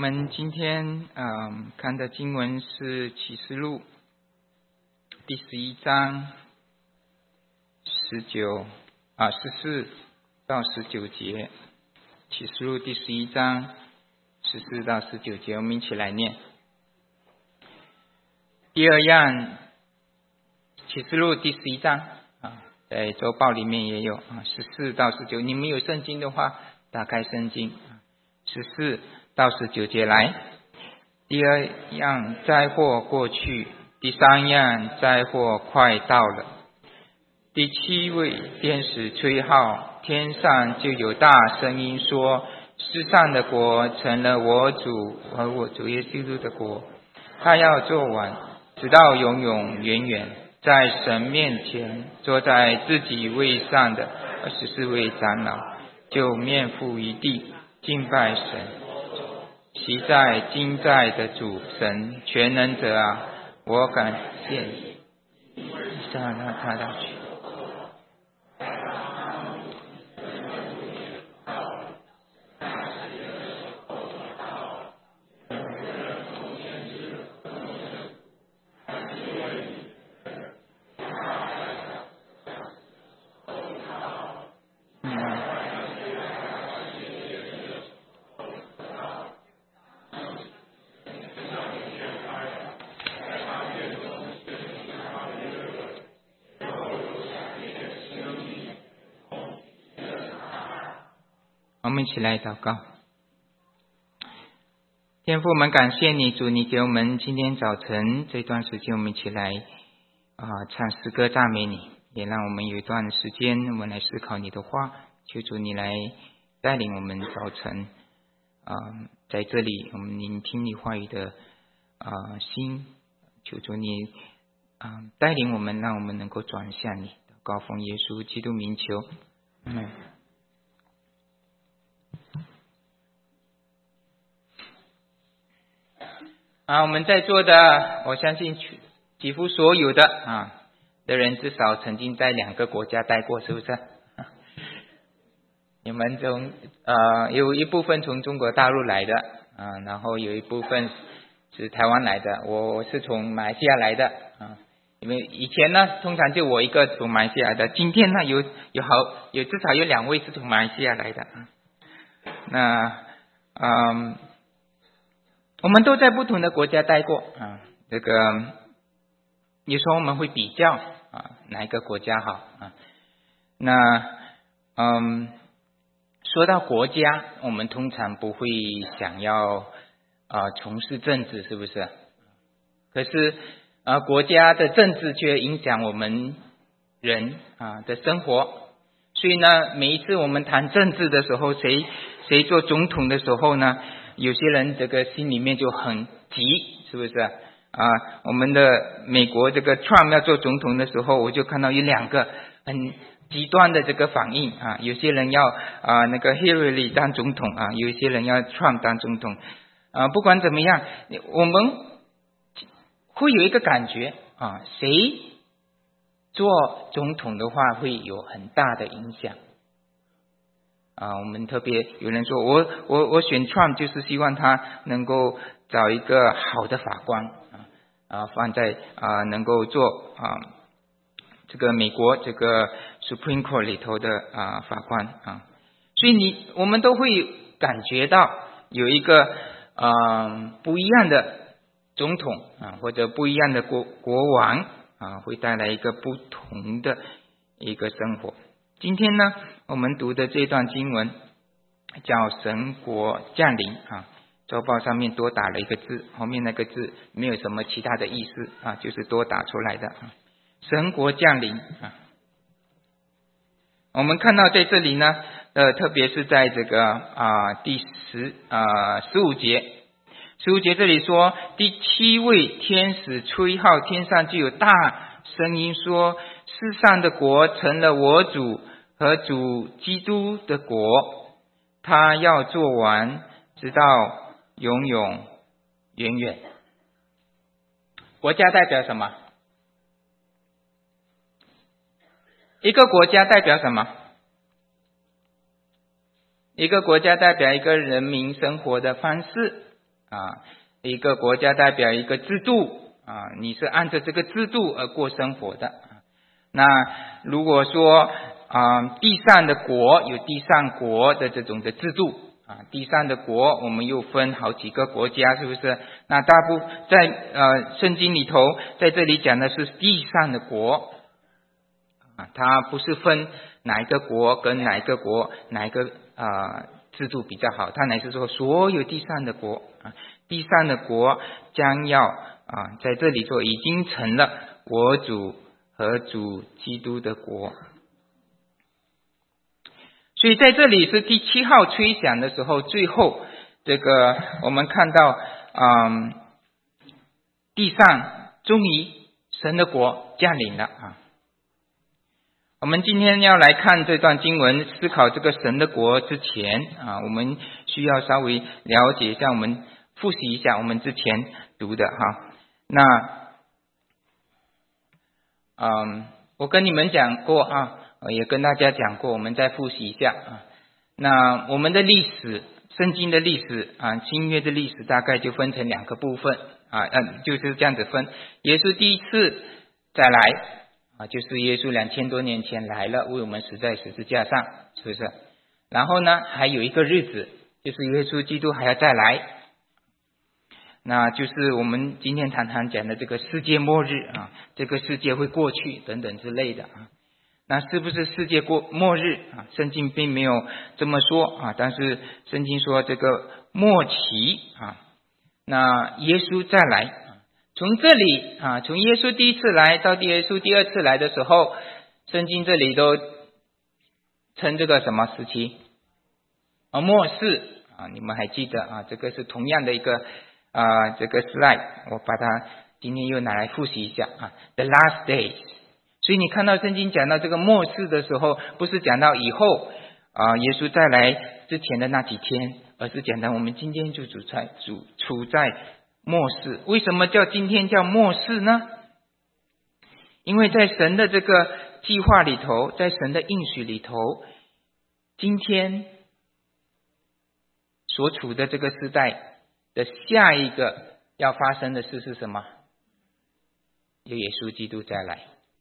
们今天看的经文是启示录第11章14到19节。启示录第11章14到19节，我们一起来念。第二样，启示录第11章在周报里面也有14到19，你们有圣经的话打开圣经14到19节来。第二样，灾祸过去；第三样，灾祸快到了。第7位天使吹号，天上就有大声音说：世上的国成了我主和我主耶稣基督的国，他要做完，直到永永远远，在神面前坐在自己位上的24位长老就面伏于地敬拜神。其在今在的主神全能者啊，我感谢你。上让他到去。我们一起来祷告。天父，我们感谢你，主，你给我们今天早晨这段时间，我们一起来唱诗歌赞美你，也让我们有一段时间我们来思考你的话。求主你来带领我们早晨在这里我们聆听你话语的心。求主你带领我们，让我们能够转向你。祷告奉耶稣基督名求，我们在座的，我相信几乎所有的人至少曾经在2个国家待过，是不是？你们有一部分从中国大陆来的然后有一部分是台湾来的，我是从马来西亚来的因为以前呢通常就我一个从马来西亚来的，今天呢有至少有2位是从马来西亚来的。那我们都在不同的国家待过这个有时候我们会比较哪一个国家好那说到国家，我们通常不会想要从事政治，是不是？可是国家的政治却影响我们人的生活，所以呢每一次我们谈政治的时候，谁做总统的时候呢，有些人这个心里面就很急，是不是我们的美国这个 Trump 要做总统的时候，我就看到有2个很极端的这个反应有些人要那个 Hillary 当总统有一些人要 Trump 当总统不管怎么样，我们会有一个感觉谁做总统的话会有很大的影响我们特别有人说我选 Trump 就是希望他能够找一个好的法官放在能够做这个美国这个 Supreme Court 里头的法官所以我们都会感觉到有一个不一样的总统或者不一样的国王会带来一个不同的一个生活。今天呢我们读的这段经文叫神国降临周报上面多打了一个字，后面那个字没有什么其他的意思就是多打出来的神国降临我们看到在这里呢特别是在这个第15节，15节这里说，第7位天使吹号，天上就有大声音说，世上的国成了我主和主基督的国，他要做完，直到永永远远。国家代表什么？一个国家代表什么？一个国家代表一个人民生活的方式一个国家代表一个制度你是按照这个制度而过生活的。那如果说地上的国有地上国的这种的制度地上的国我们又分好几个国家，是不是？那大部在圣经里头在这里讲的是地上的国它不是分哪一个国跟哪一个国哪一个制度比较好，它乃是说所有地上的国地上的国将要在这里说已经成了我主和主基督的国。所以在这里是第7号吹响的时候，最后这个我们看到地上终于神的国降临了我们今天要来看这段经文，思考这个神的国之前我们需要稍微了解一下，我们复习一下我们之前读的那我跟你们讲过也跟大家讲过，我们再复习一下那我们的历史，圣经的历史新约的历史大概就分成2个部分就是这样子分。耶稣第一次再来就是耶稣2000多年前来了，为我们死在十字架上，是不是？然后呢还有一个日子，就是耶稣基督还要再来，那就是我们今天常常讲的这个世界末日这个世界会过去等等之类的那是不是世界末日圣经并没有这么说但是圣经说这个末期那耶稣再来，从这里从耶稣第一次来到耶稣第二次来的时候，圣经这里都称这个什么时期末世你们还记得这个是同样的一个这个 slide， 我把它今天又拿来复习一下The last days。 所以你看到圣经讲到这个末世的时候，不是讲到以后耶稣再来之前的那几天，而是讲到我们今天就处在末世。为什么叫今天叫末世呢？因为在神的这个计划里头，在神的应许里头，今天所处的这个时代的下一个要发生的事是什么？有耶稣基督再来。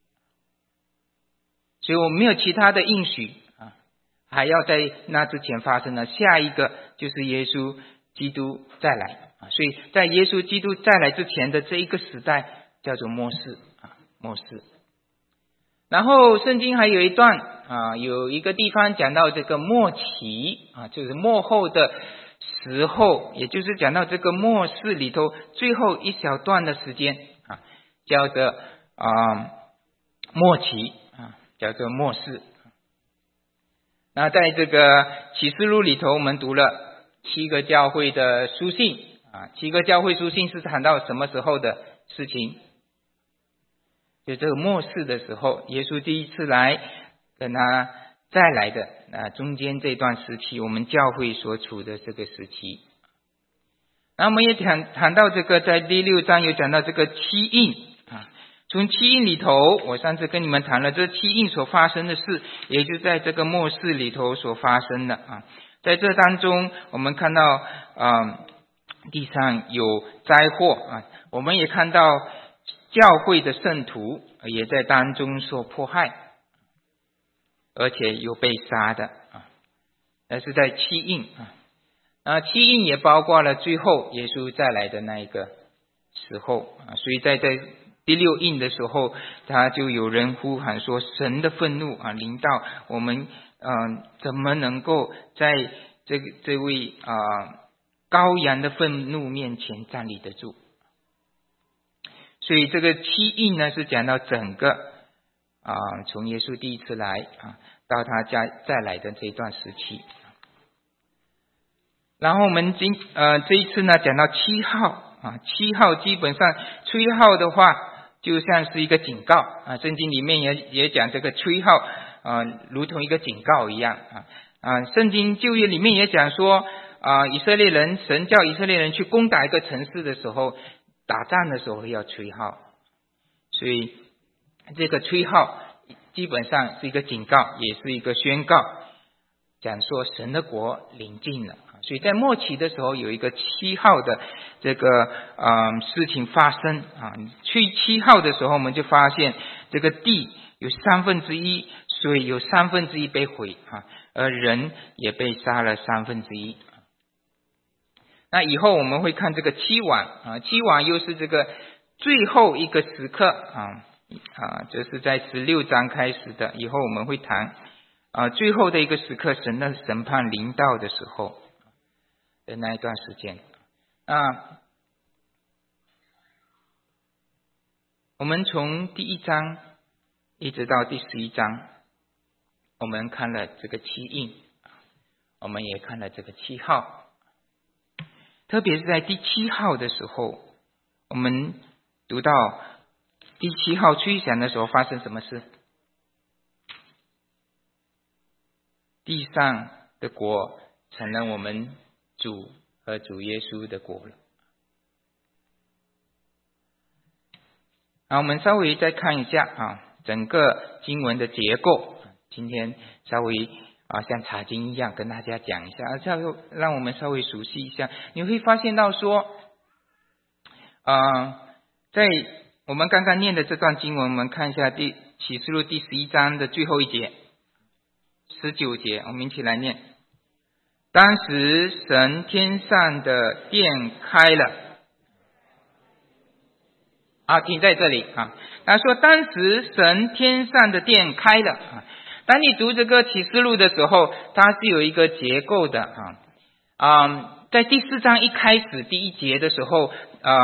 所以我们没有其他的应许还要在那之前发生的，下一个就是耶稣基督再来所以在耶稣基督再来之前的这一个时代叫做末世末世。然后圣经还有一段有一个地方讲到这个末期就是末后的时候，也就是讲到这个末世里头最后一小段的时间叫做末期叫做末世。那在这个启示录里头，我们读了7个教会的书信7个教会书信是谈到什么时候的事情？就这个末世的时候，耶稣第一次来跟他再来的中间这段时期，我们教会所处的这个时期。那我们也谈到这个在第6章有讲到这个七印从七印里头，我上次跟你们谈了这七印所发生的事，也就在这个末世里头所发生的在这当中我们看到地上有灾祸我们也看到教会的圣徒也在当中受迫害，而且有被杀的那是在七印七印也包括了最后耶稣再来的那一个时候所以在第6印的时候，他就有人呼喊说神的愤怒临到我们怎么能够在这位羔羊的愤怒面前站立得住。所以这个七印呢是讲到整个从耶稣第一次来到他再来的这一段时期。然后我们这一次呢讲到7号7号基本上吹号的话就像是一个警告圣经里面也讲这个吹号如同一个警告一样圣经旧约里面也讲说以色列人，神叫以色列人去攻打一个城市的时候，打仗的时候要吹号，所以这个吹号基本上是一个警告，也是一个宣告，讲说神的国临近了所以在末期的时候有一个7号的这个事情发生啊。去7号的时候，我们就发现这个地有1/3，水有1/3被毁啊，而人也被杀了1/3。那以后我们会看这个7晚啊，7晚又是这个最后一个时刻这是在16章开始的，以后我们会谈最后的一个时刻，神的审判临到的时候的那一段时间我们从第1章一直到第11章，我们看了这个7印，我们也看了这个7号。特别是在第7号的时候，我们读到第7号吹响的时候发生什么事？地上的国成了我们主和主耶稣的国了。我们稍微再看一下整个经文的结构。今天稍微像查经一样跟大家讲一下，这样让我们稍微熟悉一下。你会发现到说在我们刚刚念的这段经文，我们看一下启示录第11章的最后一节19节，我们一起来念。当时神天上的殿开了停在这里他说当时神天上的殿开了当你读这个启示录的时候，它是有一个结构的在第4章一开始第1节的时候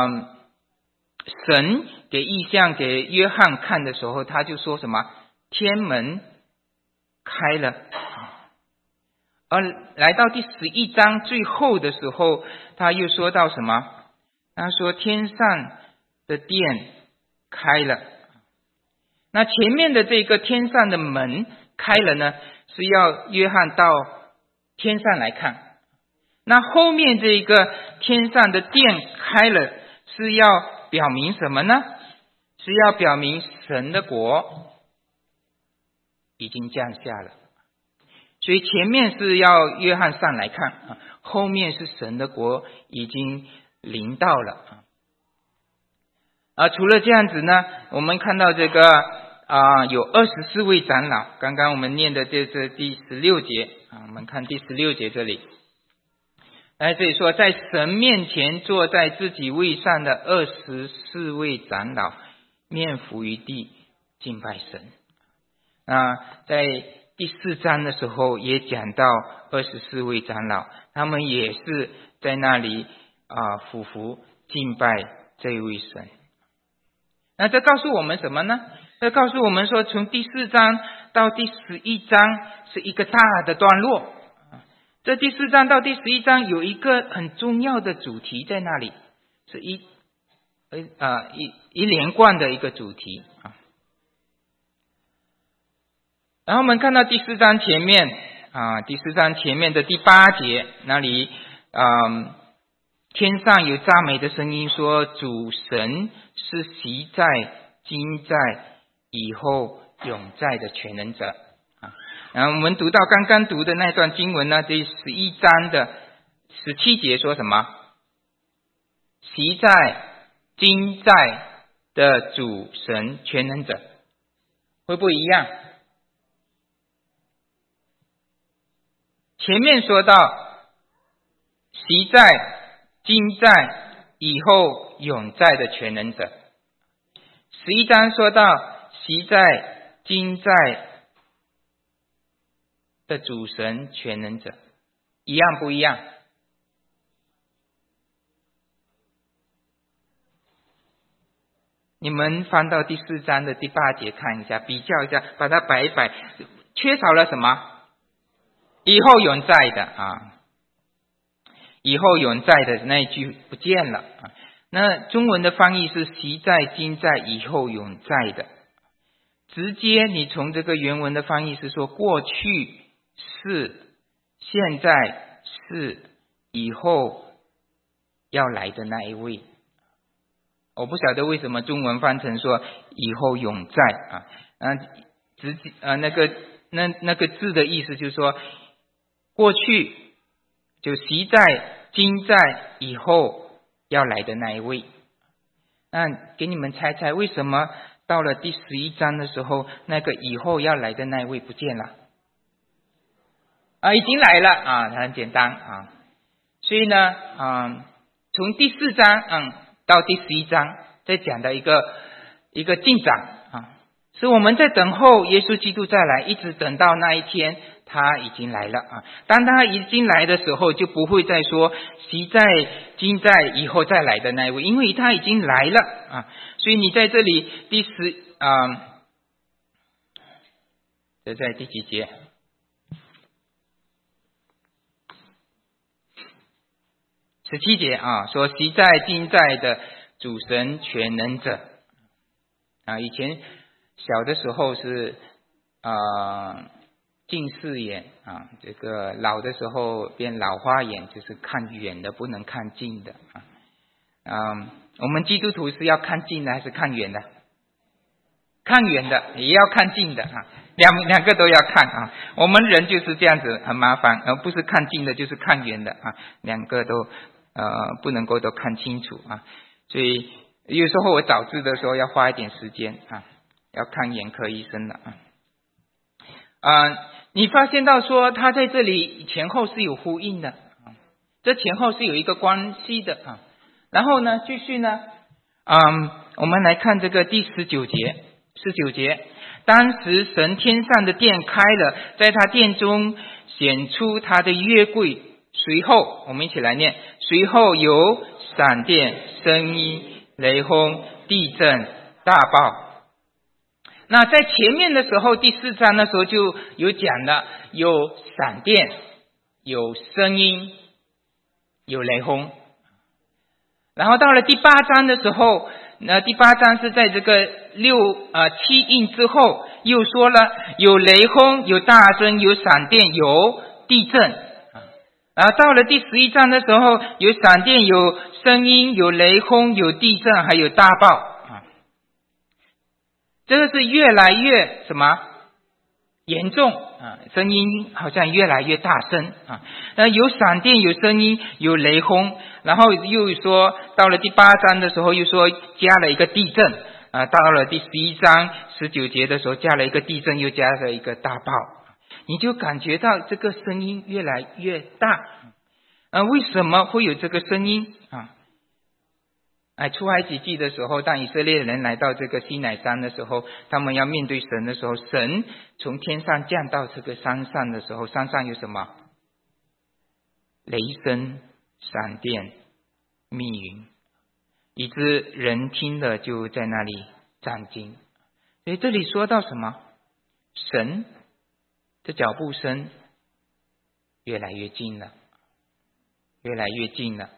神给异象给约翰看的时候，他就说什么天门开了而来到第11章最后的时候，他又说到什么？他说天上的殿开了。那前面的这个天上的门开了呢，是要约翰到天上来看。那后面这个天上的殿开了，是要表明什么呢？是要表明神的国已经降下了。所以前面是要约翰上来看后面是神的国已经临到了除了这样子呢，我们看到这个有24位长老，刚刚我们念的这是第16节我们看第16节这里，这里说在神面前坐在自己位上的24位长老面伏于地敬拜神。在第4章的时候也讲到24位长老，他们也是在那里俯伏敬拜这位神。那这告诉我们什么呢？这告诉我们说，从第4章到第11章是一个大的段落。这第4章到第11章有一个很重要的主题在那里，是一连贯的一个主题然后我们看到第4章前面第4章前面的第8节那里天上有赞美的声音说，主神是昔在今在以后永在的全能者然后我们读到刚刚读的那段经文呢，第11章的17节说什么？昔在今在的主神全能者，会不会一样？前面说到昔在今在以后永在的全能者，11章说到昔在今在的主神全能者，一样不一样？你们翻到第4章的第8节看一下，比较一下，把它摆一摆，缺少了什么？以后永在的以后永在的那一句不见了那中文的翻译是昔在今在以后永在的，直接你从这个原文的翻译是说过去是，现在是，以后要来的那一位。我不晓得为什么中文翻成说以后永在那个字的意思就是说过去就昔在、今在、以后要来的那一位。那给你们猜猜，为什么到了第11章的时候，那个以后要来的那一位不见了？已经来了啊，很简单啊。所以呢，从第4章到第11章，在讲的一个进展啊，是我们在等候耶稣基督再来，一直等到那一天他已经来了啊。当他已经来的时候，就不会再说昔在、今在、以后再来的那一位，因为他已经来了啊。所以你在这里这在第几节？17节啊，说昔在、今在的主神全能者啊。以前小的时候是近视眼啊，这个老的时候变老花眼，就是看远的不能看近的啊。我们基督徒是要看近的还是看远的？看远的也要看近的啊，两个都要看啊。我们人就是这样子，很麻烦，而不是看近的就是看远的啊，两个都不能够都看清楚啊。所以有时候我早治的时候要花一点时间啊，要看眼科医生的你发现到说他在这里前后是有呼应的这前后是有一个关系的啊。然后呢，继续呢，我们来看这个第19节，当时神天上的殿开了，在他殿中显出他的约柜，随后我们一起来念，随后有闪电、声音、雷轰、地震、大爆。那在前面的时候，第4章的时候就有讲了，有闪电、有声音、有雷轰。然后到了第8章的时候，那第8章是在这个7印之后，又说了有雷轰、有大声、有闪电、有地震。然后到了第11章的时候，有闪电、有声音、有雷轰、有地震，还有大爆这个是越来越什么严重声音好像越来越大声有闪电、有声音、有雷轰，然后又说到了第8章的时候又说加了一个地震到了第11章19节的时候加了一个地震，又加了一个大爆，你就感觉到这个声音越来越大为什么会有这个声音出埃及记的时候，当以色列人来到这个西乃山的时候，他们要面对神的时候，神从天上降到这个山上的时候，山上有什么？雷声、闪电、密云，以致人听了就在那里战惊。所以这里说到什么？神的脚步声越来越近了，越来越近了。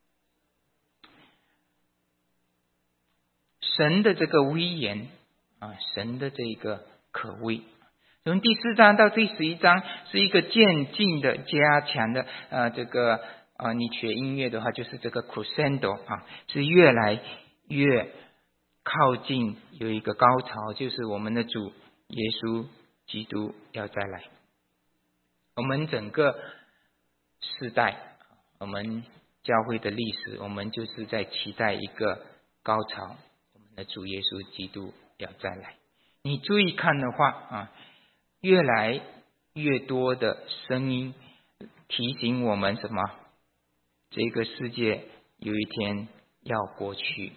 神的这个威严神的这个可畏，从第4章到第11章是一个渐进的加强的这个你学音乐的话就是这个 crescendo 是越来越靠近有一个高潮，就是我们的主耶稣基督要再来。我们整个世代，我们教会的历史，我们就是在期待一个高潮，的主耶稣基督要再来。你注意看的话越来越多的声音提醒我们什么？这个世界有一天要过去。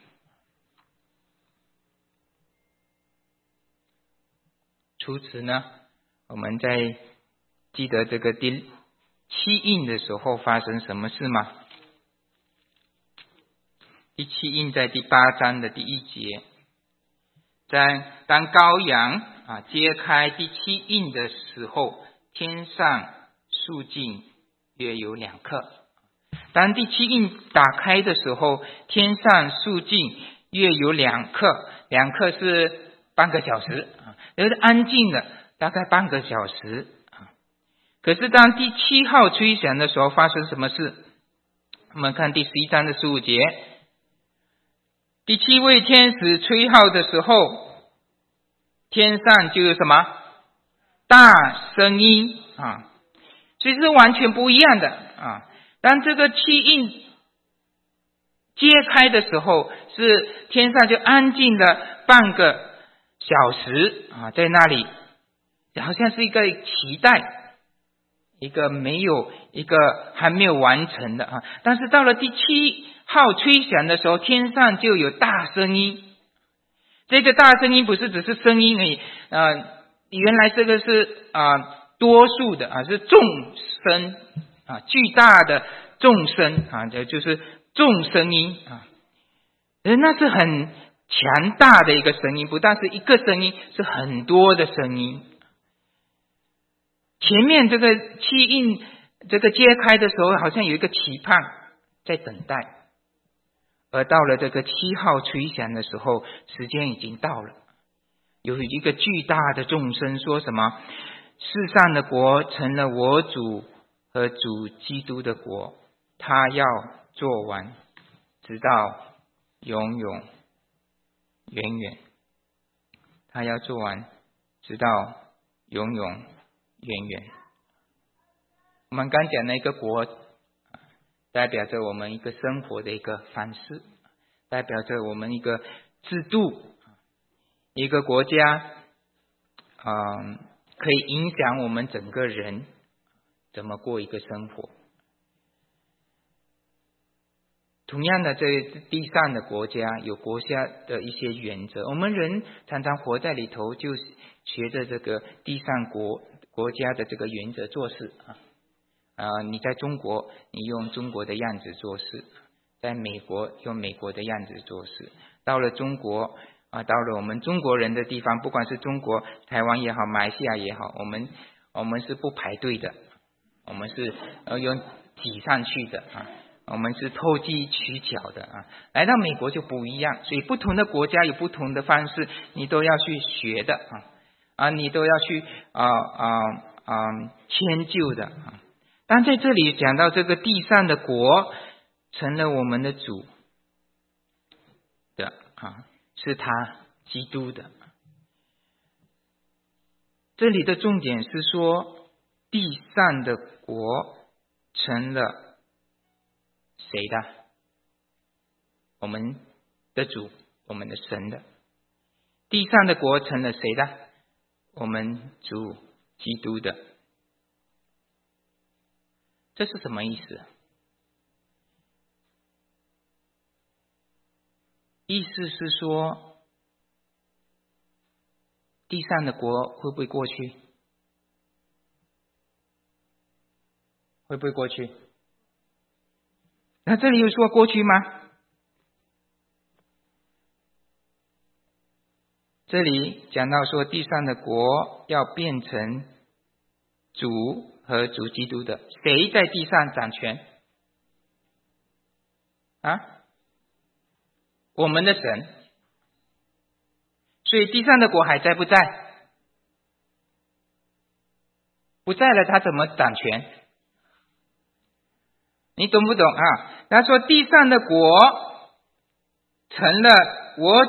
除此呢，我们在记得这个第7印的时候发生什么事吗？第7印在第8章的第1节，当羔羊揭开第7印的时候，天上肃静约有2刻。当第7印打开的时候，天上肃静约有2刻，2刻是半个小时就是安静了大概半个小时可是当第7号吹响的时候发生什么事？我们看第11章的15节，第7位天使吹号的时候，天上就有什么大声音所以是完全不一样的当这个七印揭开的时候，是天上就安静了半个小时啊，在那里好像是一个期待，一个还没有完成的啊。但是到了第7号吹响的时候，天上就有大声音。这个大声音不是只是声音而已，原来这个是多数的啊，是众声啊，巨大的众声啊，这就是众声音啊。那是很强大的一个声音，不但是一个声音，是很多的声音。前面这个七印这个揭开的时候，好像有一个期盼在等待，而到了这个7号吹响的时候，时间已经到了。有一个巨大的众声说什么？世上的国成了我主和主基督的国，他要做完，直到永永远远。他要做完，直到永永远远。我们刚讲的一个国，代表着我们一个生活的一个方式，代表着我们一个制度，一个国家可以影响我们整个人怎么过一个生活。同样的，这地上的国家有国家的一些原则，我们人常常活在里头，就学着这个地上国家的这个原则做事你在中国，你用中国的样子做事；在美国用美国的样子做事。到了中国到了我们中国人的地方，不管是中国、台湾也好，马来西亚也好，我们是不排队的，我们是用挤上去的我们是投机取巧的来到美国就不一样，所以不同的国家有不同的方式，你都要去学的你都要去迁就的但在这里讲到这个地上的国成了我们的主的是他基督的。这里的重点是说，地上的国成了谁的？我们的主，我们的神的。地上的国成了谁的？我们主基督的。这是什么意思？意思是说，地上的国会不会过去？会不会过去？那这里有说过去吗？这里讲到说，地上的国要变成主和主基督的，谁在地上掌权？我们的神。所以地上的国还在不在？不在了，他怎么掌权？你懂不懂他说地上的国成了我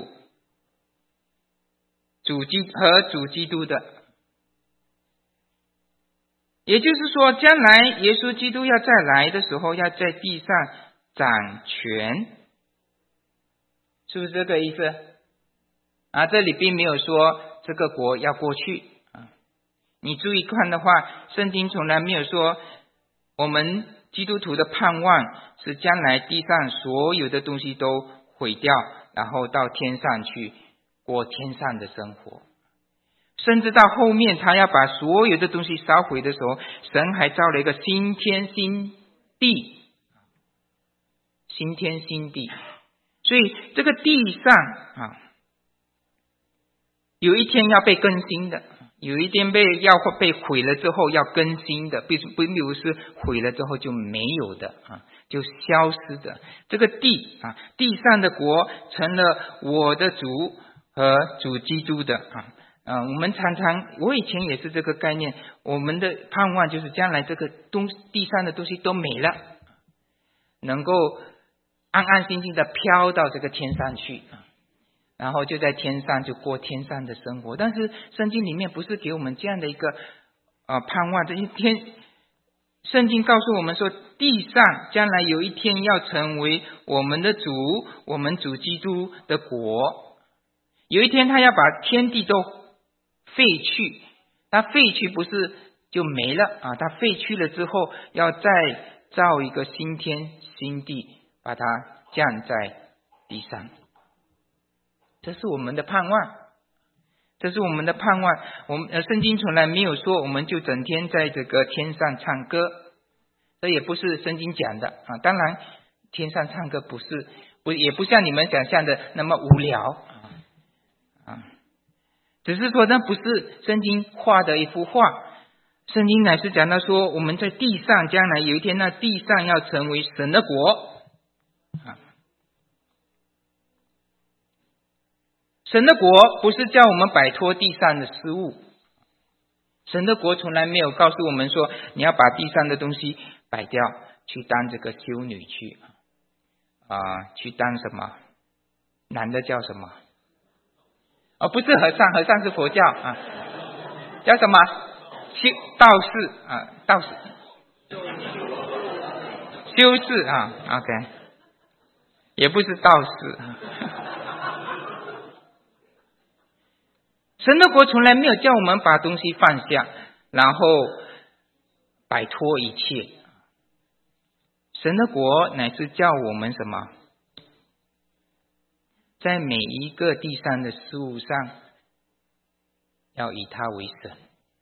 主基督的，也就是说，将来耶稣基督要再来的时候，要在地上掌权，是不是这个意思这里并没有说这个国要过去你注意看的话，圣经从来没有说我们基督徒的盼望是将来地上所有的东西都毁掉，然后到天上去过天上的生活。甚至到后面他要把所有的东西烧毁的时候，神还造了一个新天新地，新天新地。所以这个地上有一天要被更新的，有一天要被毁了之后要更新的，并不是毁了之后就没有的就消失的。这个地地上的国成了我的主和主基督的我们常常，我以前也是这个概念，我们的盼望就是将来这个地上的东西都没了，能够安安心心的飘到这个天上去然后就在天上就过天上的生活。但是圣经里面不是给我们这样的一个盼望，这一天圣经告诉我们说，地上将来有一天要成为我们的主，我们主基督的国。有一天他要把天地都废去，他废去不是就没了啊，他废去了之后要再造一个新天新地，把它降在地上。这是我们的盼望，这是我们的盼望。圣经从来没有说我们就整天在这个天上唱歌，这也不是圣经讲的啊。当然天上唱歌也不像你们想象的那么无聊啊，只是说那不是圣经画的一幅画。圣经乃是讲到说，我们在地上将来有一天，那地上要成为神的国啊。神的国不是叫我们摆脱地上的事物，神的国从来没有告诉我们说你要把地上的东西摆掉，去当这个修女去去当什么男的叫什么不是和尚，和尚是佛教啊，叫什么道士啊，道士修士啊 OK， 也不是道士神的国从来没有叫我们把东西放下，然后摆脱一切。神的国乃是叫我们什么？在每一个地上的事物上，要以他为神。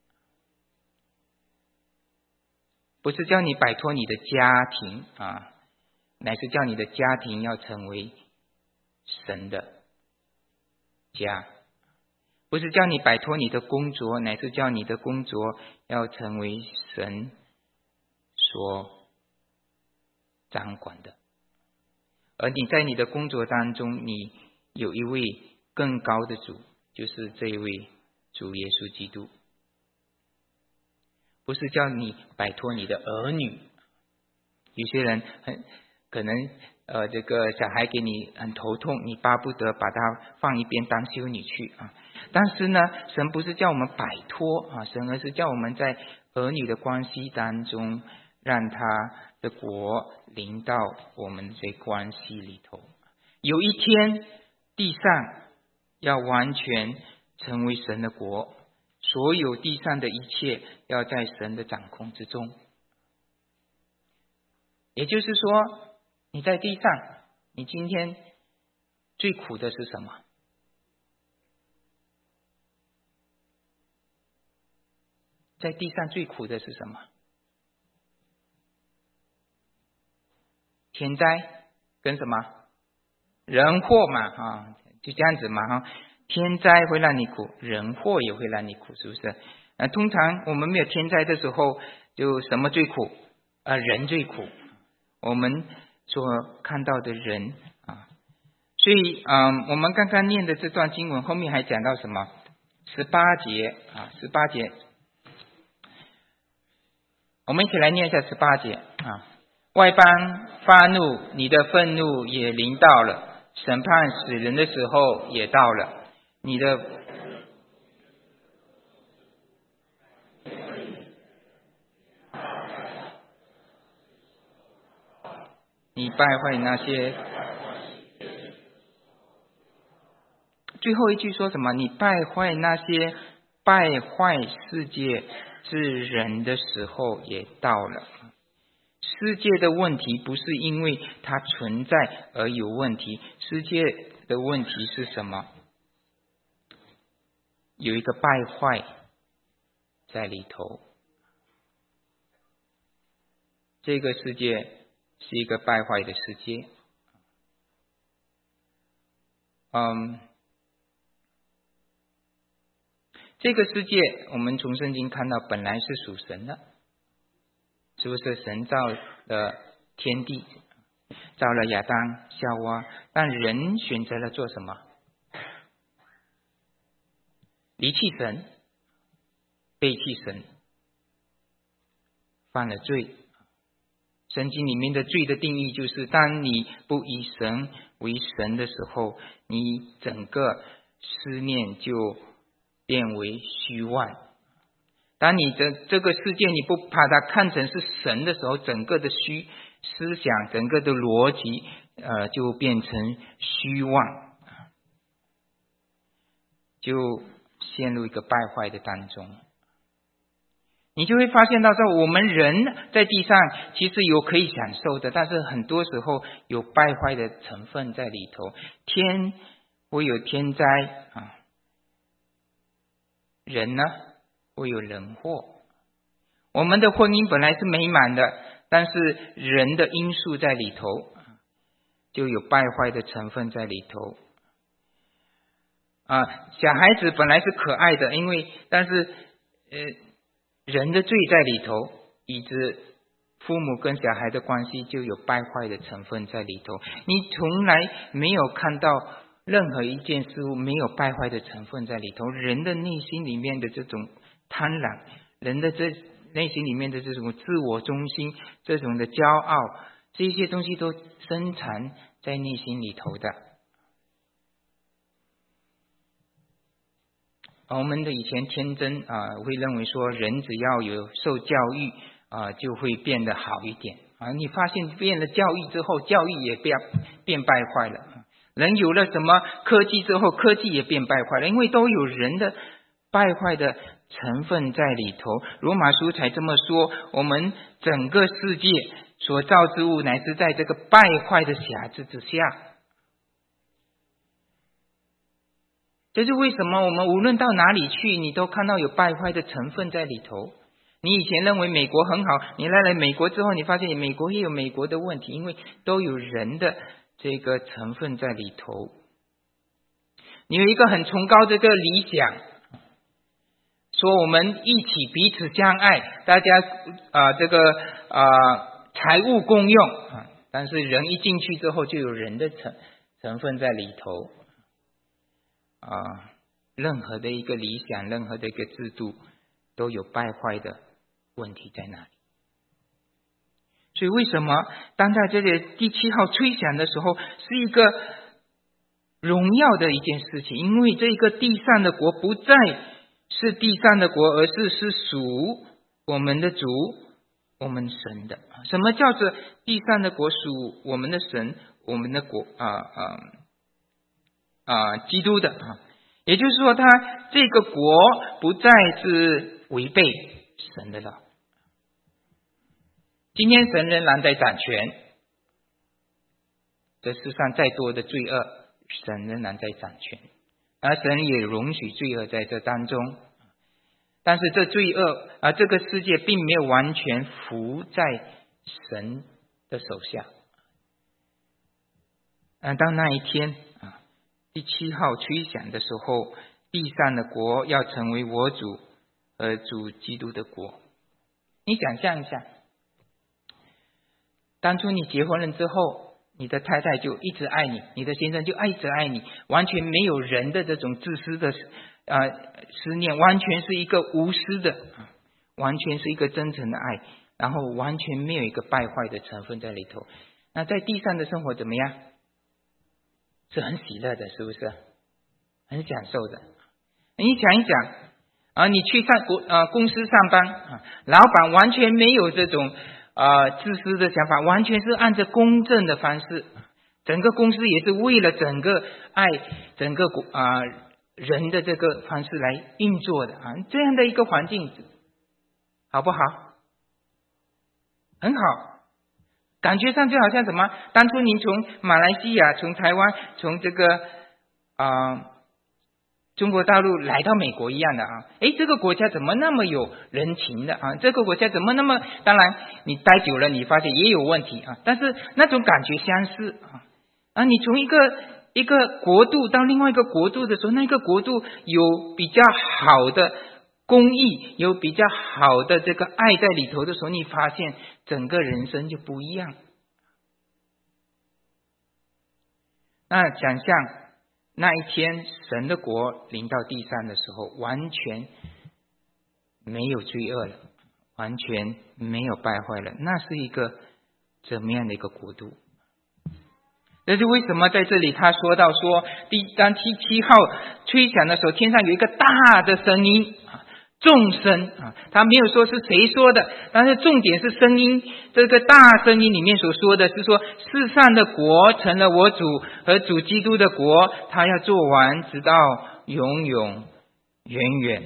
不是叫你摆脱你的家庭乃是叫你的家庭要成为神的家。不是叫你摆脱你的工作，乃是叫你的工作要成为神所掌管的。而你在你的工作当中，你有一位更高的主，就是这一位主耶稣基督。不是叫你摆脱你的儿女。有些人可能这个小孩给你很头痛，你巴不得把他放一边当修女去但是呢，神不是叫我们摆脱神而是叫我们在儿女的关系当中，让他的国临到我们这关系里头。有一天地上要完全成为神的国，所有地上的一切要在神的掌控之中。也就是说，你在地上，你今天最苦的是什么？在地上最苦的是什么？天灾跟什么？人祸嘛就这样子嘛天灾会让你苦，人祸也会让你苦，是不是？通常我们没有天灾的时候，就什么最苦？人最苦。我们所看到的人所以我们刚刚念的这段经文后面还讲到什么？18节18节，我们一起来念一下18节外邦发怒，你的愤怒也临到了，审判死人的时候也到了，你败坏那些。最后一句说什么？你败坏那些败坏世界之人的时候也到了。世界的问题不是因为它存在而有问题，世界的问题是什么？有一个败坏在里头。这个世界是一个败坏的世界。这个世界我们从圣经看到本来是属神的，是不是？神造了天地，造了亚当夏娃，但人选择了做什么？离弃神，背弃神，犯了罪。圣经里面的罪的定义就是，当你不以神为神的时候，你整个思念就变为虚妄。 当你的这个世界你不把它看成是神的时候，整个的思想，整个的逻辑就变成虚妄，就陷入一个败坏的当中。你就会发现到说，我们人在地上其实有可以享受的，但是很多时候有败坏的成分在里头，会有天灾啊，人呢会有人祸。我们的婚姻本来是美满的，但是人的因素在里头，就有败坏的成分在里头。小孩子本来是可爱的，但是人的罪在里头，以致父母跟小孩的关系就有败坏的成分在里头。你从来没有看到任何一件事物没有败坏的成分在里头。人的内心里面的这种贪婪，人的内心里面的这种自我中心，这种的骄傲，这些东西都深藏在内心里头的。我们的以前天真会认为说，人只要有受教育就会变得好一点你发现变了教育之后，教育也变败坏了。人有了什么科技之后，科技也变败坏了，因为都有人的败坏的成分在里头。罗马书才这么说，我们整个世界所造之物乃是在这个败坏的辖制之下。这是为什么我们无论到哪里去，你都看到有败坏的成分在里头。你以前认为美国很好，你来了美国之后，你发现美国也有美国的问题，因为都有人的这个成分在里头。你有一个很崇高的这个理想，说我们一起彼此相爱，大家财物共用但是人一进去之后，就有人的成分在里头任何的一个理想，任何的一个制度都有败坏的问题在那里。所以为什么当在这里第7号吹响的时候，是一个荣耀的一件事情？因为这个地上的国不再是地上的国，而是属我们的主，我们神的。什么叫做地上的国属我们的神，我们的国基督的也就是说，他这个国不再是违背神的了。今天神仍然在掌权，这世上再多的罪恶，神仍然在掌权，而神也容许罪恶在这当中。但是这罪恶这个世界并没有完全服在神的手下。当那一天第7号吹响的时候，地上的国要成为我主主基督的国。你想象一下，当初你结婚了之后，你的太太就一直爱你，你的先生就一直爱你，完全没有人的这种自私的思念，完全是一个无私的，完全是一个真诚的爱，然后完全没有一个败坏的成分在里头。那在地上的生活怎么样？是很喜乐的，是不是？很享受的。你想一想你去公司上班老板完全没有这种自私的想法，完全是按照公正的方式，整个公司也是为了整个爱整个人的这个方式来运作的这样的一个环境好不好？很好。感觉上就好像什么？当初您从马来西亚、从台湾、从这个中国大陆来到美国一样的这个国家怎么那么有人情的这个国家怎么那么……当然你待久了，你发现也有问题但是那种感觉相似你从一个国度到另外一个国度的时候，那个国度有比较好的公义，有比较好的这个爱在里头的时候，你发现整个人生就不一样。那想象那一天神的国临到地上的时候，完全没有罪恶了，完全没有败坏了，那是一个怎么样的一个国度？这是为什么在这里他说到说，当第7号吹响的时候，天上有一个大的声音众生啊，他没有说是谁说的，但是重点是声音，这个大声音里面所说的是说，世上的国成了我主和主基督的国，他要做完，直到永永远远。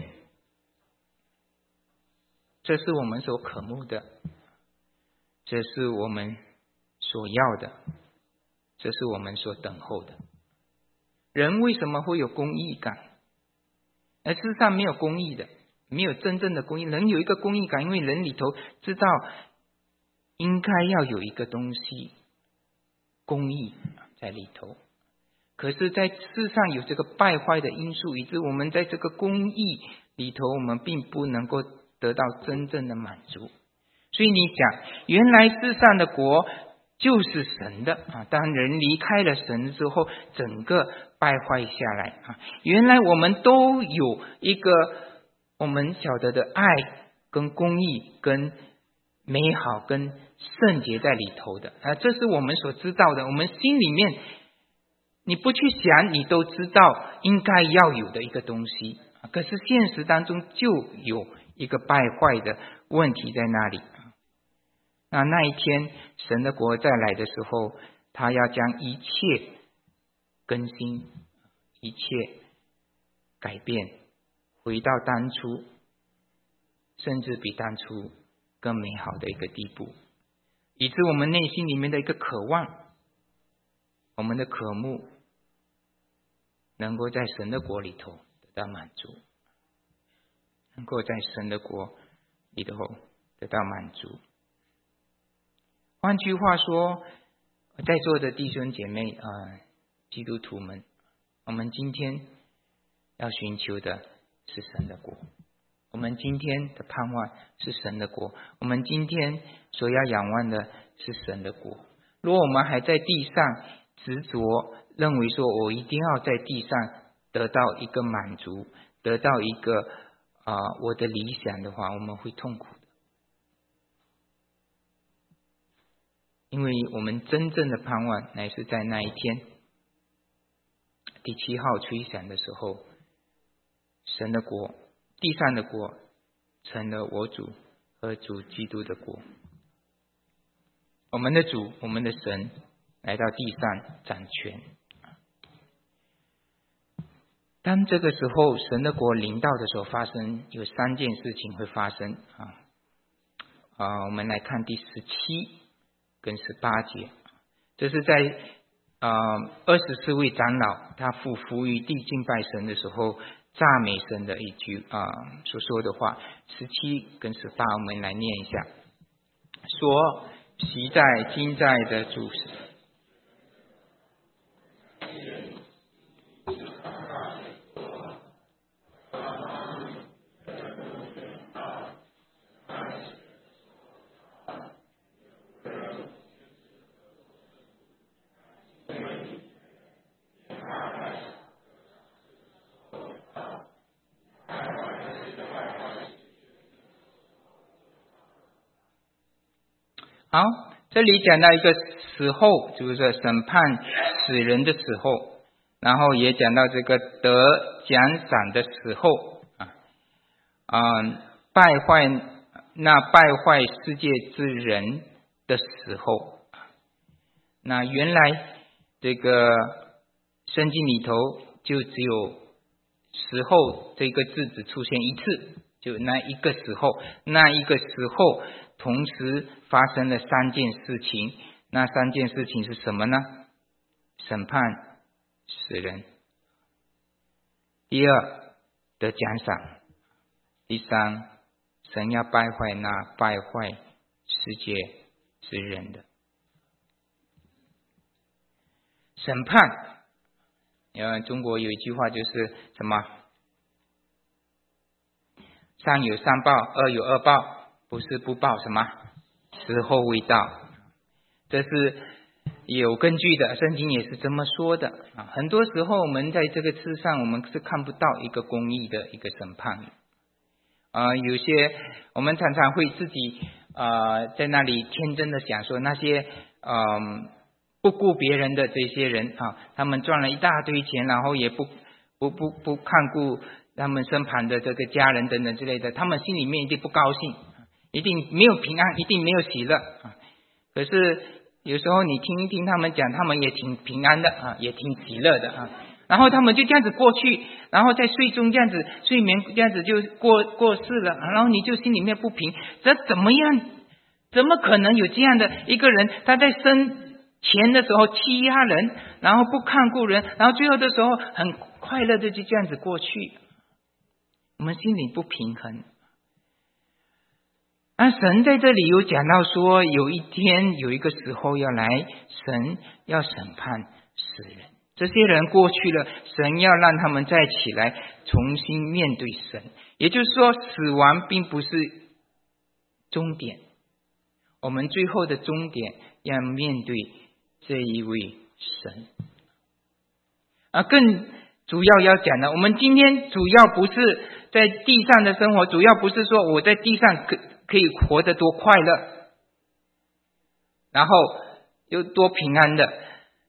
这是我们所渴慕的，这是我们所要的，这是我们所等候的。人为什么会有公义感？而世上没有公义的，没有真正的公义。人有一个公义感，因为人里头知道应该要有一个东西公义在里头，可是在世上有这个败坏的因素，以致我们在这个公义里头，我们并不能够得到真正的满足。所以你想，原来世上的国就是神的啊，当人离开了神之后，整个败坏下来啊。原来我们都有一个我们晓得的爱跟公义跟美好跟圣洁在里头的啊，这是我们所知道的。我们心里面你不去想，你都知道应该要有的一个东西，可是现实当中就有一个败坏的问题在那里。那一天神的国再来的时候，他要将一切更新，一切改变，回到当初，甚至比当初更美好的一个地步，以致我们内心里面的一个渴望，我们的渴慕能够在神的国里头得到满足，能够在神的国里头得到满足。换句话说，在座的弟兄姐妹基督徒们，我们今天要寻求的是神的国，我们今天的盼望是神的国，我们今天所要仰望的是神的国。如果我们还在地上执着，认为说我一定要在地上得到一个满足，得到一个我的理想的话，我们会痛苦的。因为我们真正的盼望乃是在那一天第7号吹响的时候，神的国，地上的国成了我主和主基督的国，我们的主，我们的神来到地上掌权。当这个时候神的国临到的时候，发生有3件事情会发生我们来看第17跟18节，这是在24位长老他俯伏于地敬拜神的时候赞美神的一句所说的话。17跟18我们来念一下，说昔在今在的主好，这里讲到一个时候，就是审判死人的时候，然后也讲到这个得奖赏的时候败坏世界之人的时候。那原来这个圣经里头就只有时候这个字只出现一次，就那一个时候，那一个时候同时发生了3件事情。那3件事情是什么呢？审判死人，第2得奖赏，第3神要败坏那败坏世界之人的审判。中国有一句话就是什么？善有善报，恶有恶报，不是不报什么？时候未到。这是有根据的，圣经也是这么说的很多时候我们在这个世上，我们是看不到一个公义的一个审判有些我们常常会自己在那里天真的想说，那些不顾别人的这些人他们赚了一大堆钱，然后也不看顾他们身旁的这个家人等等之类的，他们心里面一定不高兴，一定没有平安，一定没有喜乐。可是有时候你听一听他们讲，他们也挺平安的也挺喜乐的然后他们就这样子过去，然后在睡中这样子睡眠这样子就过世了，然后你就心里面不平，这怎么样？怎么可能有这样的一个人？他在生前的时候欺压人，然后不看顾人，然后最后的时候很快乐的就这样子过去，我们心里不平衡。神在这里有讲到说，有一天有一个时候要来，神要审判世人。这些人过去了，神要让他们再起来，重新面对神。也就是说，死亡并不是终点，我们最后的终点要面对这一位神。更主要讲的，我们今天主要不是在地上的生活，主要不是说我在地上可以活得多快乐，然后又多平安的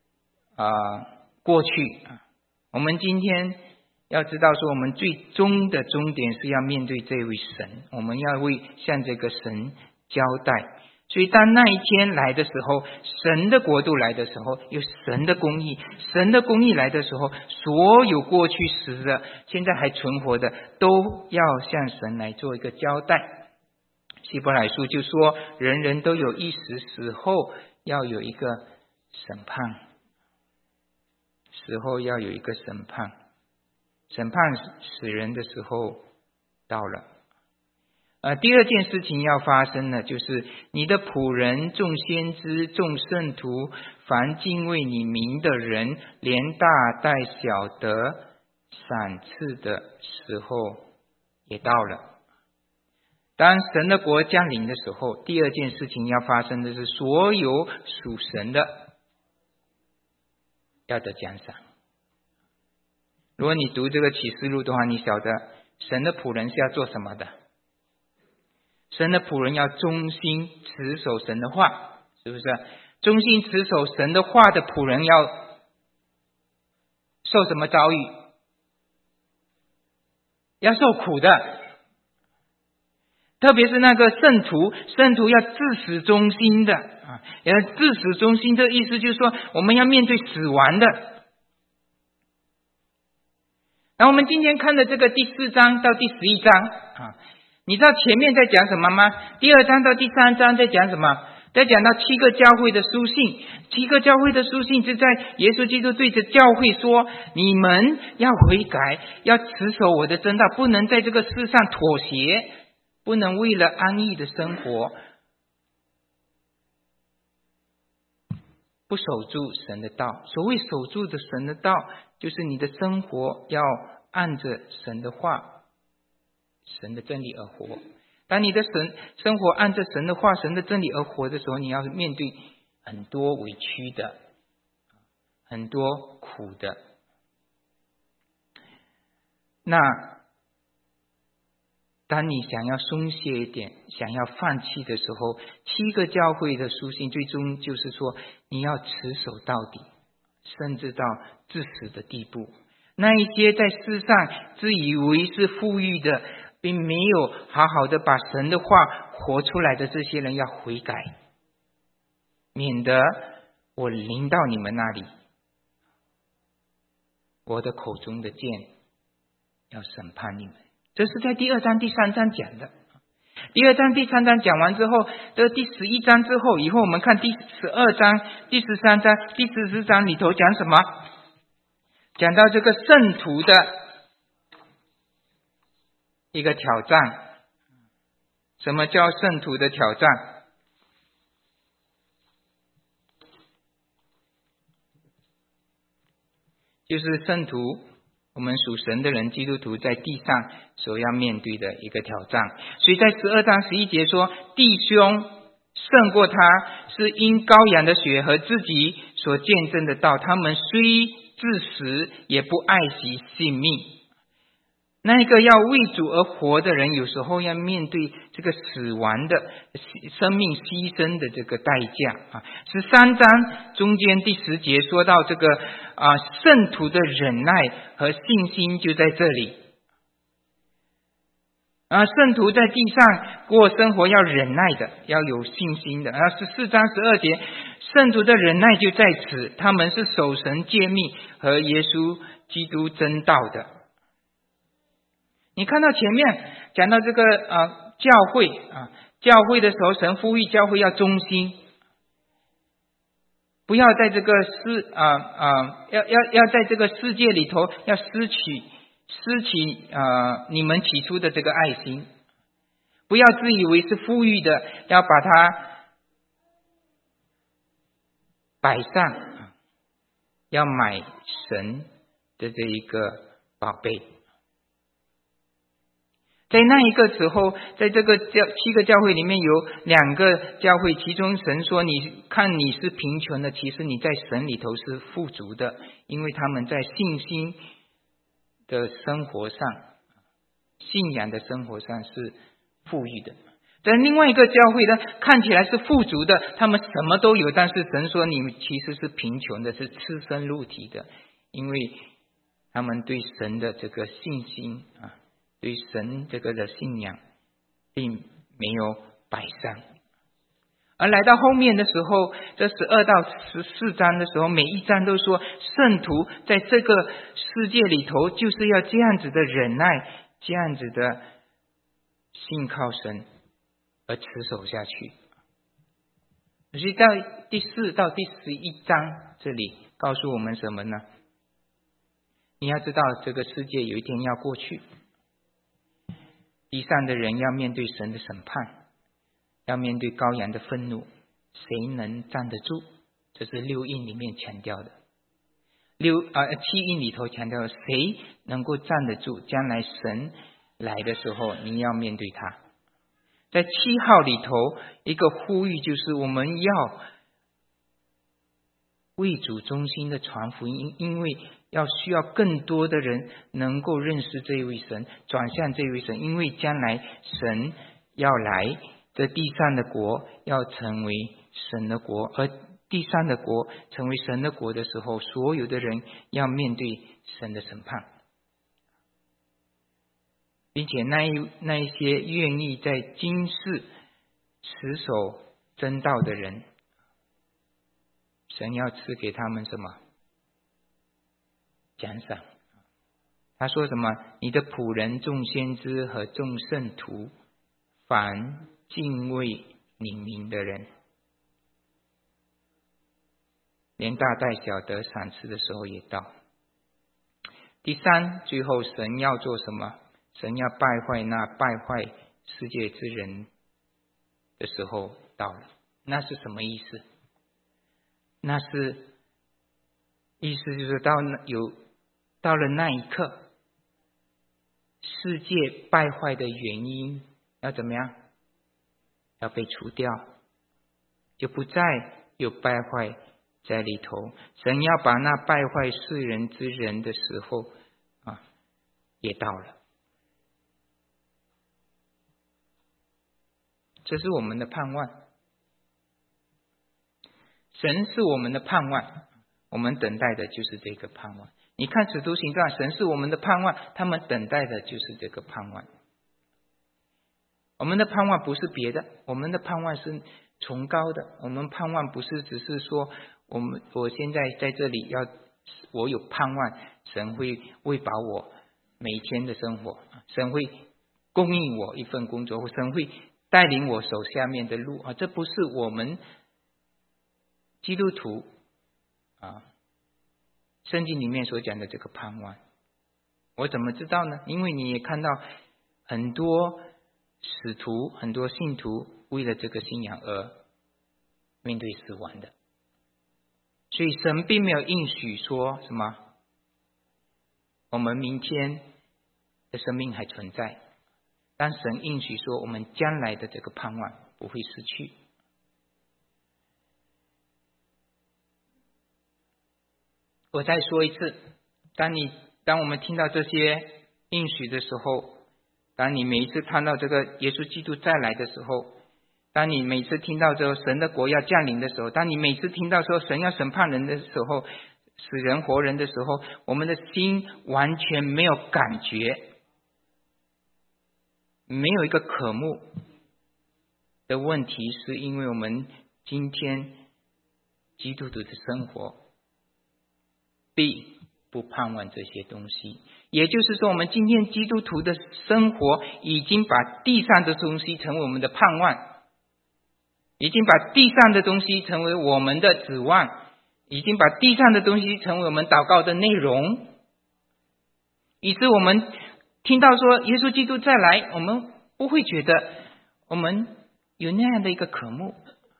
过去。我们今天要知道说，我们最终的终点是要面对这位神，我们要向这个神交代。所以当那一天来的时候，神的国度来的时候，有神的公义，神的公义来的时候，所有过去死的现在还存活的都要向神来做一个交代。希伯来书就说，人人都有一时，死后要有一个审判，死后要有一个审判，审判死人的时候到了。第二件事情要发生的就是你的仆人、众先知、众圣徒，凡敬畏你名的人，连大带小得赏赐的时候也到了。当神的国降临的时候，第二件事情要发生的是，所有属神的要得奖赏。如果你读这个启示录的话，你晓得神的仆人是要做什么的？神的仆人要忠心持守神的话，是不是？忠心持守神的话的仆人要受什么遭遇？要受苦的。特别是那个圣徒要至死忠心的要至死忠心，这个意思就是说，我们要面对死亡的。然后我们今天看的这个第4章到第11章你知道前面在讲什么吗？第2章到第3章在讲什么？在讲到7个教会的书信。7个教会的书信是在耶稣基督对着教会说，你们要悔改，要持守我的真道，不能在这个世上妥协，不能为了安逸的生活不守住神的道。所谓守住的神的道，就是你的生活要按着神的话、神的真理而活。当你的生活按着神的话、神的真理而活的时候，你要面对很多委屈的，很多苦的。那当你想要松懈一点，想要放弃的时候，7个教会的书信最终就是说，你要持守到底，甚至到致死的地步。那一些在世上自以为是富裕的，并没有好好的把神的话活出来的这些人要悔改，免得我临到你们那里，我的口中的剑要审判你们。这是在第2章第3章讲的。第2章第3章讲完之后，这第11章之后，以后我们看第12章、第13章、第14章里头讲什么？讲到这个圣徒的一个挑战。什么叫圣徒的挑战？就是圣徒，我们属神的人，基督徒在地上所要面对的一个挑战。所以在12章11节说，弟兄胜过他，是因羔羊的血和自己所见证的道，他们虽致死，也不爱惜性命。那个要为主而活的人，有时候要面对这个死亡的生命牺牲的这个代价13章中间第10节说到这个圣徒的忍耐和信心，就在这里圣徒在地上过生活要忍耐的，要有信心的。14章12节，圣徒的忍耐就在此，他们是守神诫命和耶稣基督真道的。你看到前面讲到这个教会教会的时候，神呼吁教会要忠心，不要在这个要在这个世界里头要失去你们起初的这个爱心，不要自以为是富裕的，要把它摆上，要买神的这一个宝贝。在那一个时候，在这个7个教会里面有2个教会，其中神说你看你是贫穷的，其实你在神里头是富足的，因为他们在信心的生活上，信仰的生活上是富裕的。在另外一个教会呢，看起来是富足的，他们什么都有，但是神说你们其实是贫穷的，是赤身露体的，因为他们对神的这个信心对神这个的信仰并没有摆上。而来到后面的时候，这12到14章的时候，每一章都说圣徒在这个世界里头就是要这样子的忍耐，这样子的信靠神而持守下去。所以到第4到第11章这里告诉我们什么呢？你要知道这个世界有一天要过去，地上的人要面对神的审判，要面对羔羊的愤怒，谁能站得住？这是6印里面强调的。7印里头强调谁能够站得住？将来神来的时候，你要面对他。在7号里头，一个呼吁就是我们要为主忠心的传福音，因为需要更多的人能够认识这位神，转向这位神，因为将来神要来，这地上的国要成为神的国，而地上的国成为神的国的时候，所有的人要面对神的审判，并且那一些愿意在今世持守真道的人，神要赐给他们什么奖赏？他说什么？你的仆人众先知和众圣徒，凡敬畏你名的人，连大带小得赏赐的时候也到。第3，最后神要做什么？神要败坏那败坏世界之人的时候到了。那是什么意思？那是意思就是到了那一刻，世界败坏的原因要怎么样？要被除掉，就不再有败坏在里头。神要把那败坏世人之人的时候也到了。这是我们的盼望，神是我们的盼望，我们等待的就是这个盼望。你看使徒行传，神是我们的盼望，他们等待的就是这个盼望。我们的盼望不是别的，我们的盼望是崇高的。我们盼望不是只是说我现在在这里我有盼望神会喂饱我每一天的生活，神会供应我一份工作，神会带领我走下面的路这不是我们基督徒圣经里面所讲的这个盼望。我怎么知道呢？因为你也看到很多使徒、很多信徒为了这个信仰而面对死亡的，所以神并没有应许说什么我们明天的生命还存在，但神应许说我们将来的这个盼望不会失去。我再说一次，当我们听到这些应许的时候，当你每一次看到这个耶稣基督再来的时候，当你每次听到这神的国要降临的时候，当你每次听到说神要审判人的时候，死人活人的时候，我们的心完全没有感觉， 没有一个渴慕的问题，是因为我们今天基督徒的生活必不盼望这些东西。也就是说，我们今天基督徒的生活已经把地上的东西成为我们的盼望，已经把地上的东西成为我们的指望，已经把地上的东西成为我们祷告的内容，以致我们听到说耶稣基督再来，我们不会觉得我们有那样的一个渴慕。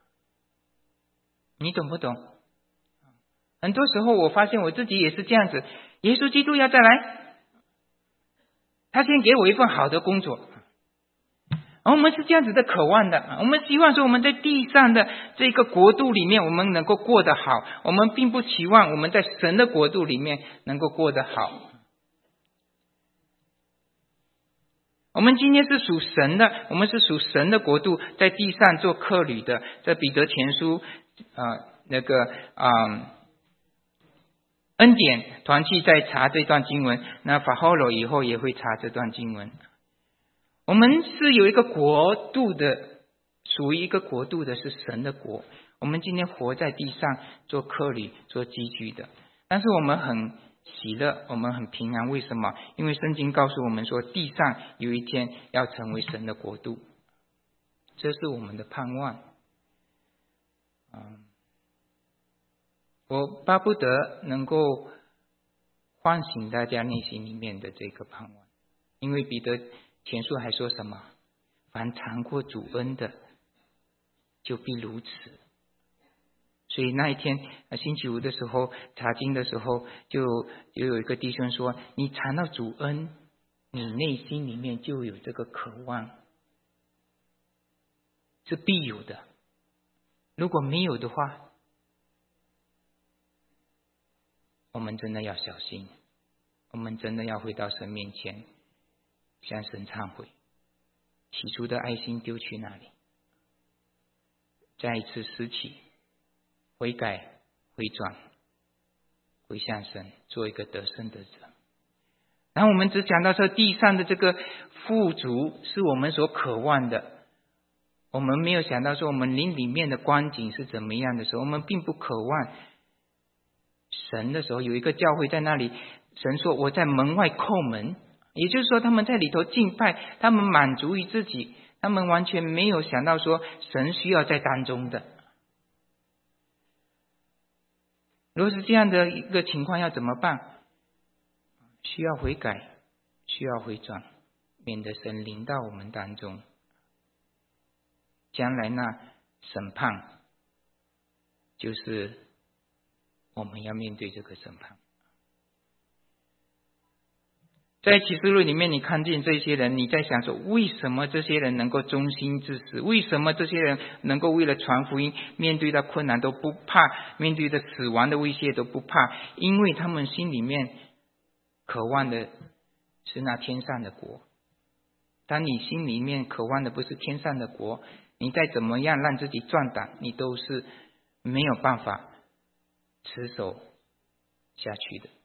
你懂不懂？很多时候我发现我自己也是这样子，耶稣基督要再来，他先给我一份好的工作，我们是这样子的渴望的。我们希望说我们在地上的这个国度里面我们能够过得好，我们并不期望我们在神的国度里面能够过得好。我们今天是属神的，我们是属神的国度，在地上做客旅的。在彼得前书恩典团契在查这段经文，那法后罗以后也会查这段经文。我们是有一个国度的，属于一个国度的，是神的国。我们今天活在地上做客旅做寄居的，但是我们很喜乐，我们很平安。为什么？因为圣经告诉我们说，地上有一天要成为神的国度，这是我们的盼望。我巴不得能够唤醒大家内心里面的这个盼望，因为彼得前书还说什么？凡尝过主恩的，就必如此。所以那一天星期五的时候查经的时候，就有一个弟兄说，你尝到主恩，你内心里面就有这个渴望，是必有的。如果没有的话，我们真的要小心，我们真的要回到神面前向神忏悔，起初的爱心丢去哪里？再一次拾起，悔改回转，回向神，做一个得胜的者。然后我们只讲到说地上的这个富足是我们所渴望的，我们没有想到说我们灵里面的光景是怎么样的时候，我们并不渴望神的时候。有一个教会在那里，神说我在门外叩门，也就是说他们在里头敬拜，他们满足于自己，他们完全没有想到说神需要在当中的。如果是这样的一个情况要怎么办？需要悔改，需要回转，免得神临到我们当中，将来那审判就是我们要面对这个审判。在启示录里面你看见这些人，你在想说为什么这些人能够忠心至死？为什么这些人能够为了传福音，面对到困难都不怕，面对着死亡的威胁都不怕？因为他们心里面渴望的是那天上的国。当你心里面渴望的不是天上的国，你再怎么样让自己壮胆，你都是没有办法持守下去的。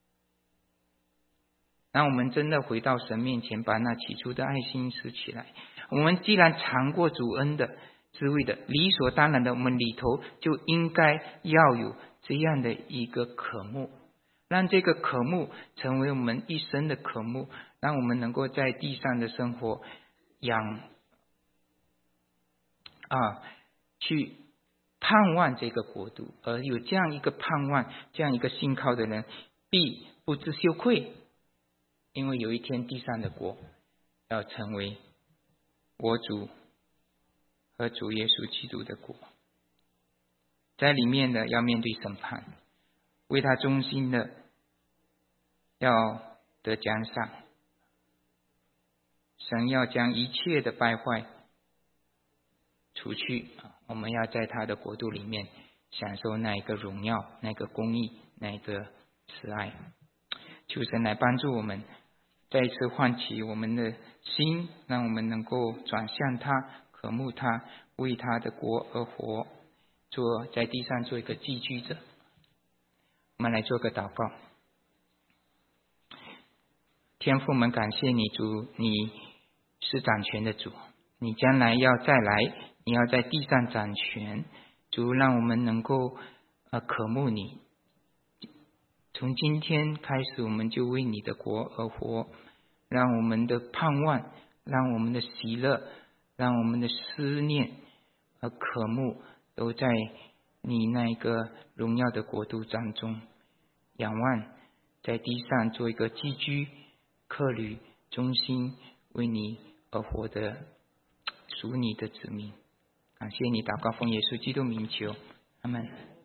那我们真的回到神面前，把那起初的爱心拾起来。我们既然尝过主恩的滋味的，理所当然的，我们里头就应该要有这样的一个渴慕，让这个渴慕成为我们一生的渴慕，让我们能够在地上的生活去盼望这个国度。而有这样一个盼望，这样一个信靠的人，必不知羞愧，因为有一天地上的国要成为我主和主耶稣基督的国，在里面的要面对审判，为他忠心的要得奖赏。神要将一切的败坏除去，我们要在他的国度里面享受那一个荣耀，那个公义，那一个慈爱。求神来帮助我们，再一次唤起我们的心，让我们能够转向他，渴慕他，为他的国而活，在地上做一个寄居者。我们来做个祷告。天父们，感谢你主，你是掌权的主，你将来要再来，你要在地上掌权。主，让我们能够渴慕你。从今天开始，我们就为你的国而活，让我们的盼望，让我们的喜乐，让我们的思念和渴慕都在你那个荣耀的国度当中。仰望在地上做一个寄居、客旅、忠心为你而活的属你的子民。感谢你，祷告奉耶稣基督名求，阿们。